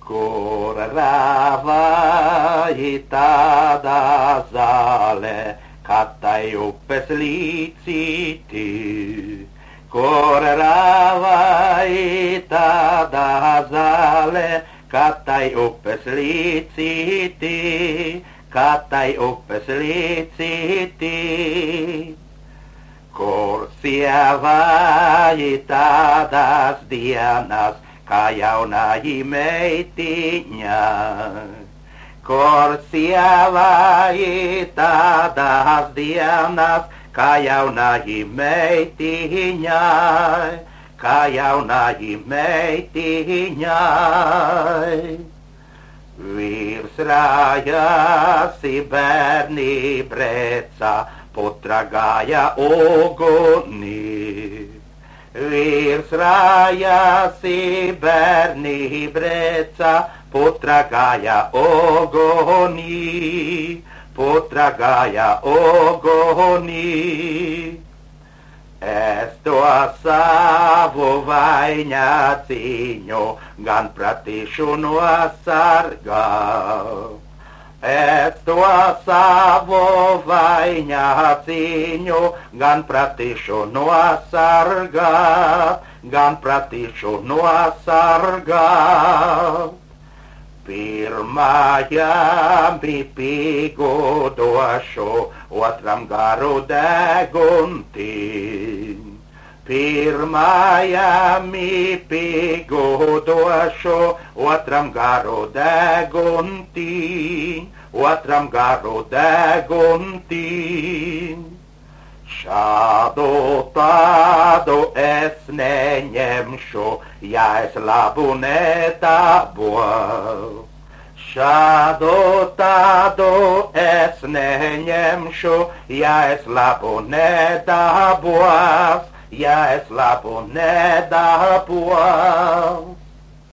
Korrava hitada zale, kattai uppes liitsity. Korrava hitada zale, kattai uppes liitsity. Kattai uppes liitsity. Korsia vajitadas dienas, kajauna jimeitiņa. Korsia vajitadas dienas, kajauna jimeitiņa. Kajauna jimeitiņa. Vīrs rājasi bērni breca, putra gāja ugunī. Vīrs rājasi bērni breca, putra gāja ugunī. Putra gāja ugunī. Es to savu vainaciņu gan pratīšu nosargā. Es to savu vainaciņu gan pratīšu nosargā. Gan pratīšu nosargā. Pirmajam pipīgu došu, otram garu deguntīm. Pirmajam pipīgu došu, otram garu deguntīm. Otram garu deguntīm. Šādu tādu es neņemšu, ja es labu nedabūšu. Šādu tādu es neņemšu, ja es labu nedabūšu. Ja es labu nedabūšu.